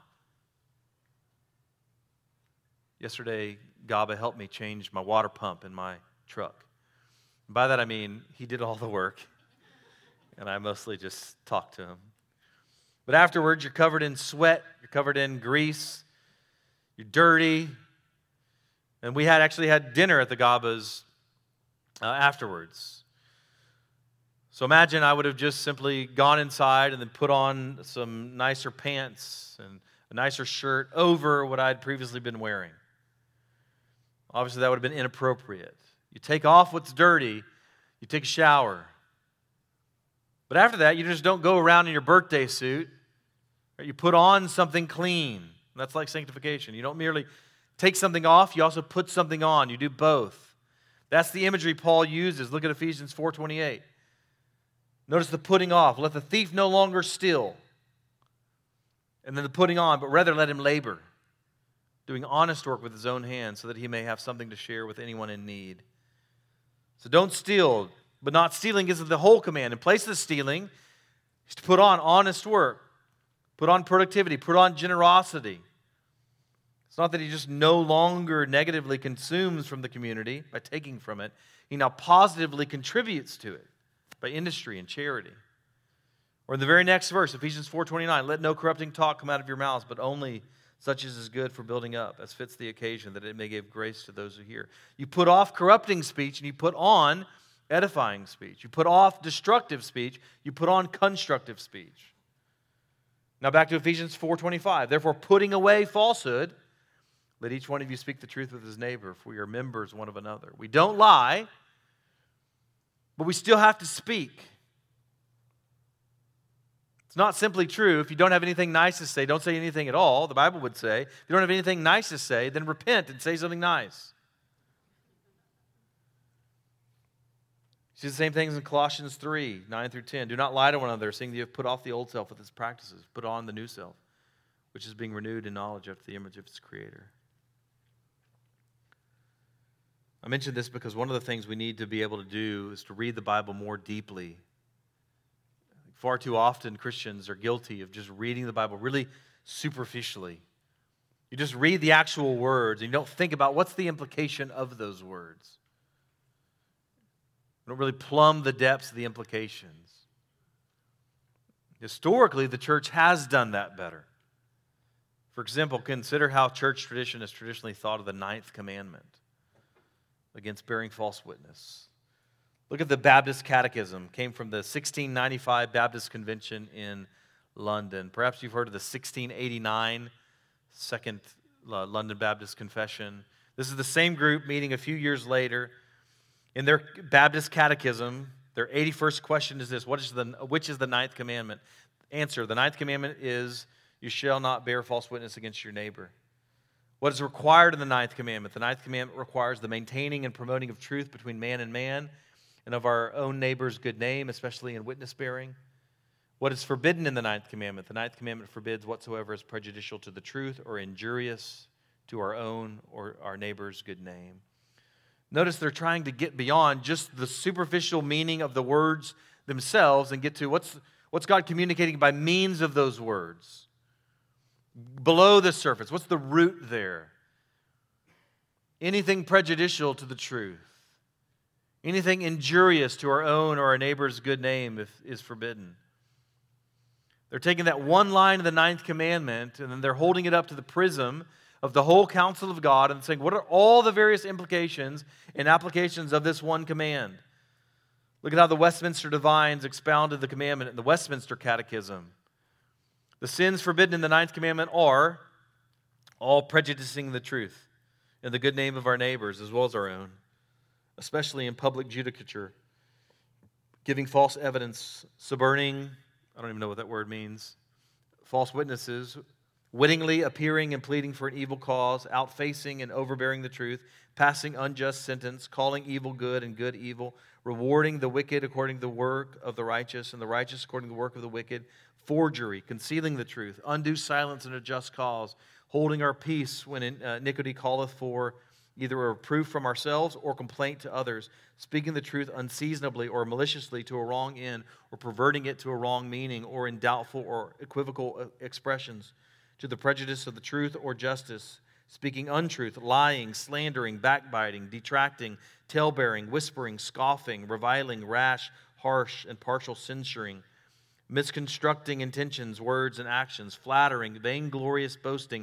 S1: Yesterday, Gaba helped me change my water pump in my truck. And by that I mean he did all the work, and I mostly just talked to him. But afterwards, you're covered in sweat, you're covered in grease, you're dirty, And we had actually had dinner at the Gabas afterwards. So imagine I would have just simply gone inside and then put on some nicer pants and a nicer shirt over what I'd previously been wearing. Obviously, that would have been inappropriate. You take off what's dirty, you take a shower. But after that, you just don't go around in your birthday suit. Right? You put on something clean. That's like sanctification. You don't merely take something off, you also put something on. You do both. That's the imagery Paul uses. Look at Ephesians 4:28. Notice the putting off. Let the thief no longer steal. And then the putting on, but rather let him labor, doing honest work with his own hands so that he may have something to share with anyone in need. So don't steal, but not stealing isn't the whole command. In place of stealing, is to put on honest work, put on productivity, put on generosity. It's not that he just no longer negatively consumes from the community by taking from it. He now positively contributes to it by industry and charity. Or in the very next verse, Ephesians 4:29, let no corrupting talk come out of your mouths, but only such as is good for building up, as fits the occasion, that it may give grace to those who hear. You put off corrupting speech and you put on edifying speech. You put off destructive speech, you put on constructive speech. Now back to Ephesians 4:25. Therefore, putting away falsehood, let each one of you speak the truth with his neighbor, for we are members one of another. We don't lie, but we still have to speak. It's not simply true. If you don't have anything nice to say, don't say anything at all. The Bible would say, if you don't have anything nice to say, then repent and say something nice. You see the same things in Colossians 3:9-10. Do not lie to one another, seeing that you have put off the old self with its practices. Put on the new self, which is being renewed in knowledge after the image of its creator. I mention this because one of the things we need to be able to do is to read the Bible more deeply. Far too often, Christians are guilty of just reading the Bible really superficially. You just read the actual words and you don't think about what's the implication of those words. You don't really plumb the depths of the implications. Historically, the church has done that better. For example, consider how church tradition has traditionally thought of the 9th commandment against bearing false witness. Look at the Baptist Catechism. Came from the 1695 Baptist Convention in London. Perhaps you've heard of the 1689 Second London Baptist Confession. This is the same group meeting a few years later. In their Baptist Catechism, their 81st question is this: which is the 9th commandment? Answer: the 9th commandment is, you shall not bear false witness against your neighbor. What is required in the 9th commandment? The 9th commandment requires the maintaining and promoting of truth between man and man, and of our own neighbor's good name, especially in witness bearing. What is forbidden in the 9th commandment? The 9th commandment forbids whatsoever is prejudicial to the truth or injurious to our own or our neighbor's good name. Notice they're trying to get beyond just the superficial meaning of the words themselves and get to what's God communicating by means of those words. Below the surface, what's the root there? Anything prejudicial to the truth. Anything injurious to our own or our neighbor's good name is forbidden. They're taking that one line of the 9th commandment and then they're holding it up to the prism of the whole counsel of God and saying, what are all the various implications and applications of this one command? Look at how the Westminster Divines expounded the commandment in the Westminster Catechism. The sins forbidden in the 9th commandment are all prejudicing the truth and the good name of our neighbors as well as our own, especially in public judicature, giving false evidence, suborning, I don't even know what that word means, false witnesses, wittingly appearing and pleading for an evil cause, outfacing and overbearing the truth, passing unjust sentence, calling evil good and good evil, rewarding the wicked according to the work of the righteous and the righteous according to the work of the wicked, forgery, concealing the truth, undue silence in a just cause, holding our peace when iniquity calleth for either a reproof from ourselves or complaint to others, speaking the truth unseasonably or maliciously to a wrong end, or perverting it to a wrong meaning, or in doubtful or equivocal expressions, to the prejudice of the truth or justice, speaking untruth, lying, slandering, backbiting, detracting, talebearing, whispering, scoffing, reviling, rash, harsh, and partial censuring, misconstructing intentions, words, and actions, flattering, vainglorious boasting,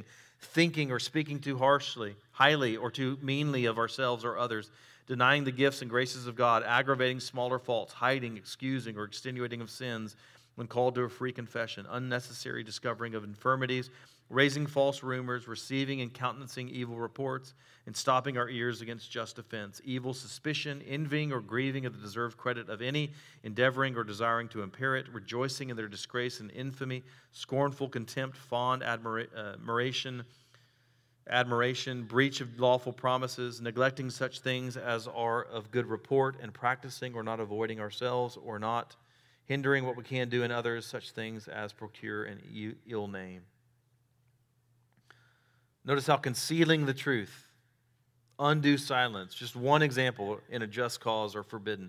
S1: thinking or speaking too highly, or too meanly of ourselves or others, denying the gifts and graces of God, aggravating smaller faults, hiding, excusing, or extenuating of sins when called to a free confession, unnecessary discovering of infirmities, raising false rumors, receiving and countenancing evil reports, and stopping our ears against just offense, evil suspicion, envying or grieving of the deserved credit of any, endeavoring or desiring to impair it, rejoicing in their disgrace and infamy, scornful contempt, fond admiration, breach of lawful promises, neglecting such things as are of good report, and practicing or not avoiding ourselves, or not hindering what we can do in others, such things as procure an ill name. Notice how concealing the truth, undue silence, just one example in a just cause, are forbidden.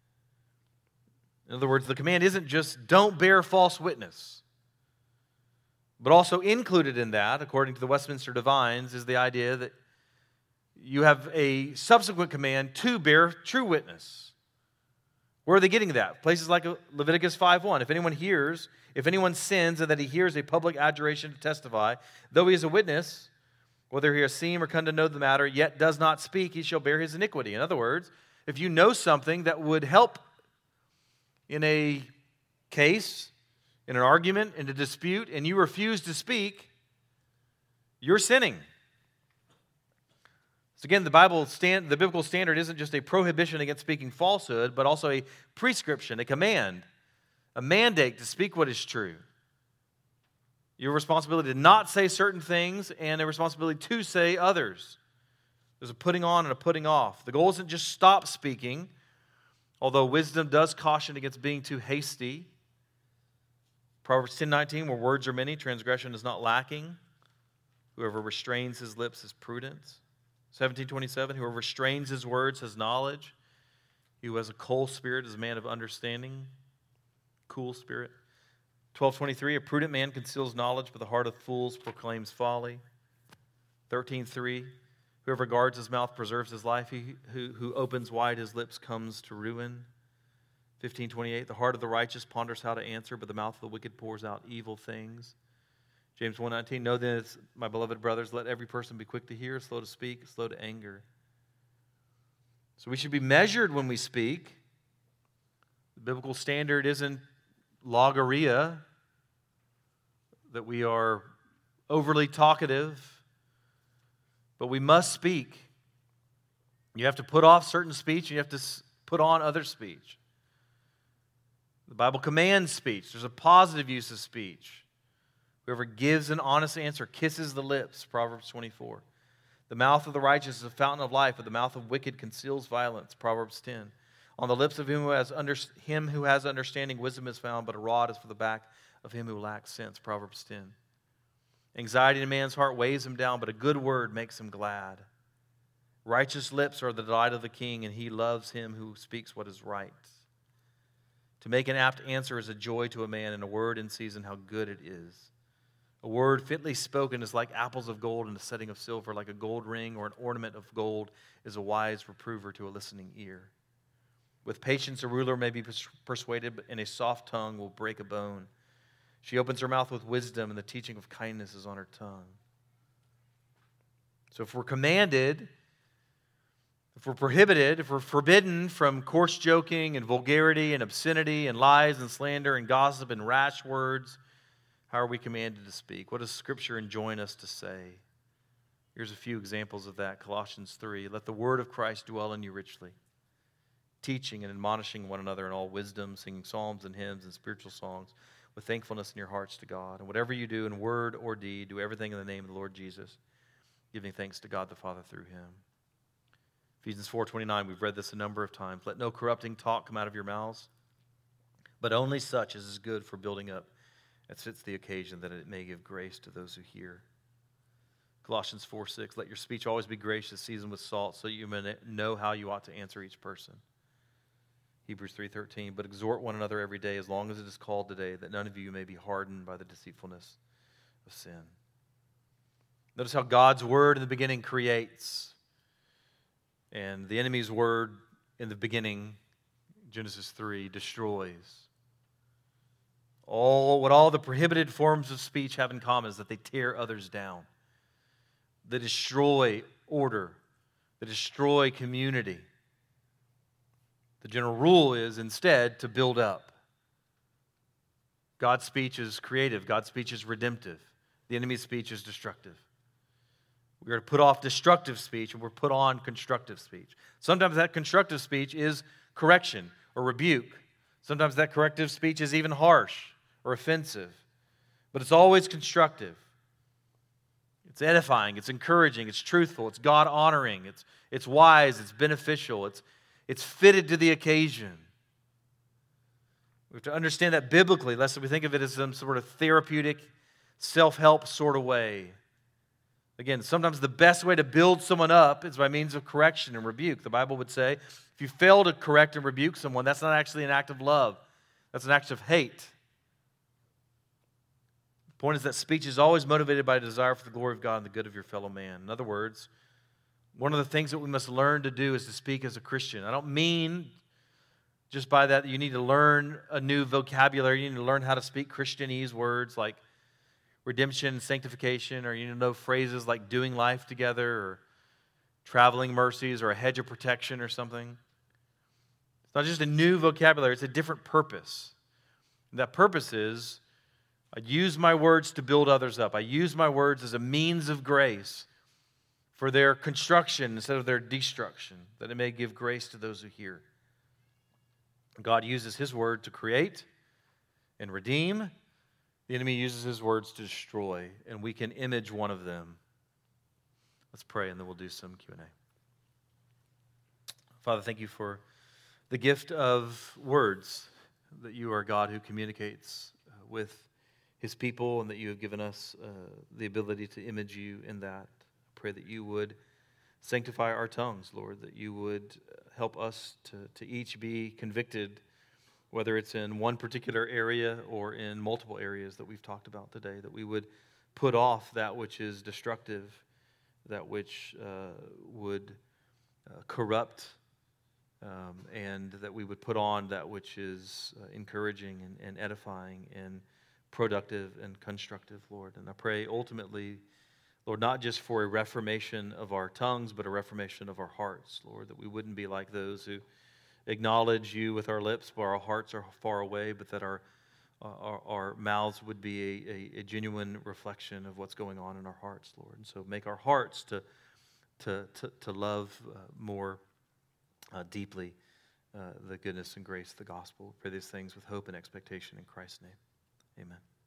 S1: In other words, the command isn't just don't bear false witness, but also included in that, according to the Westminster Divines, is the idea that you have a subsequent command to bear true witness. Where are they getting that? Places like Leviticus 5:1. If anyone sins and that he hears a public adjuration to testify, though he is a witness, whether he has seen or come to know the matter, yet does not speak, he shall bear his iniquity. In other words, if you know something that would help in a case, in an argument, in a dispute, and you refuse to speak, you're sinning. So again, the biblical standard isn't just a prohibition against speaking falsehood, but also a prescription, a command, a mandate to speak what is true. Your responsibility to not say certain things and a responsibility to say others. There's a putting on and a putting off. The goal isn't just stop speaking, although wisdom does caution against being too hasty. Proverbs 10:19, where words are many, transgression is not lacking. Whoever restrains his lips is prudent. 17:27, whoever restrains his words has knowledge. He who has a cold spirit is a man of understanding. Cool spirit. 12:23, a prudent man conceals knowledge, but the heart of fools proclaims folly. 13:3, whoever guards his mouth preserves his life. He who opens wide his lips comes to ruin. 15:28, the heart of the righteous ponders how to answer, but the mouth of the wicked pours out evil things. James 1:19, know this, my beloved brothers, let every person be quick to hear, slow to speak, slow to anger. So we should be measured when we speak. The biblical standard isn't logorrhea, that we are overly talkative, but we must speak. You have to put off certain speech, and you have to put on other speech. The Bible commands speech. There's a positive use of speech. Whoever gives an honest answer kisses the lips, Proverbs 24. The mouth of the righteous is a fountain of life, but the mouth of wicked conceals violence, Proverbs 10. On the lips of him who has understanding, wisdom is found, but a rod is for the back of him who lacks sense, Proverbs 10. Anxiety in a man's heart weighs him down, but a good word makes him glad. Righteous lips are the delight of the king, and he loves him who speaks what is right. To make an apt answer is a joy to a man, and a word in season, how good it is. A word fitly spoken is like apples of gold in a setting of silver, like a gold ring or an ornament of gold is a wise reprover to a listening ear. With patience a ruler may be persuaded, and a soft tongue will break a bone. She opens her mouth with wisdom, and the teaching of kindness is on her tongue. So if we're commanded, if we're prohibited, if we're forbidden from coarse joking and vulgarity and obscenity and lies and slander and gossip and rash words, how are we commanded to speak? What does Scripture enjoin us to say? Here's a few examples of that. Colossians 3, let the word of Christ dwell in you richly, teaching and admonishing one another in all wisdom, singing psalms and hymns and spiritual songs with thankfulness in your hearts to God. And whatever you do in word or deed, do everything in the name of the Lord Jesus, giving thanks to God the Father through him. Ephesians 4:29, we've read this a number of times. Let no corrupting talk come out of your mouths, but only such as is good for building up, as fits the occasion, that it may give grace to those who hear. Colossians 4:6, let your speech always be gracious, seasoned with salt, so you may know how you ought to answer each person. Hebrews 3:13, but exhort one another every day, as long as it is called today, that none of you may be hardened by the deceitfulness of sin. Notice how God's word in the beginning creates, and the enemy's word in the beginning, Genesis 3, destroys. What all the prohibited forms of speech have in common is that they tear others down. that destroy order, that destroy community. The general rule is instead to build up. God's speech is creative. God's speech is redemptive. The enemy's speech is destructive. We are to put off destructive speech and we're put on constructive speech. Sometimes that constructive speech is correction or rebuke. Sometimes that corrective speech is even harsh or offensive. But it's always constructive. It's edifying, it's encouraging, it's truthful, it's God-honoring, it's wise, it's beneficial, it's fitted to the occasion. We have to understand that biblically, lest we think of it as some sort of therapeutic, self-help sort of way. Again, sometimes the best way to build someone up is by means of correction and rebuke. The Bible would say, if you fail to correct and rebuke someone, that's not actually an act of love. That's an act of hate. The point is that speech is always motivated by a desire for the glory of God and the good of your fellow man. In other words, one of the things that we must learn to do is to speak as a Christian. I don't mean just by that you need to learn a new vocabulary. You need to learn how to speak Christianese words like redemption and sanctification, or you need to know phrases like doing life together or traveling mercies or a hedge of protection or something. It's not just a new vocabulary, it's a different purpose. And that purpose is I use my words to build others up. I use my words as a means of grace for their construction instead of their destruction, that it may give grace to those who hear. God uses His word to create and redeem. The enemy uses his words to destroy, and we can image one of them. Let's pray, and then we'll do some Q&A. Father, thank you for the gift of words, that you are God who communicates with His people, and that you have given us the ability to image you in that. I pray that you would sanctify our tongues, Lord, that you would help us to each be convicted, whether it's in one particular area or in multiple areas that we've talked about today, that we would put off that which is destructive, that which would corrupt, and that we would put on that which is encouraging and edifying and productive and constructive, Lord. And I pray ultimately, Lord, not just for a reformation of our tongues, but a reformation of our hearts, Lord, that we wouldn't be like those who acknowledge you with our lips, but our hearts are far away, but that our mouths would be a genuine reflection of what's going on in our hearts, Lord. And so make our hearts to love more deeply the goodness and grace of the gospel. We pray these things with hope and expectation in Christ's name. Amen.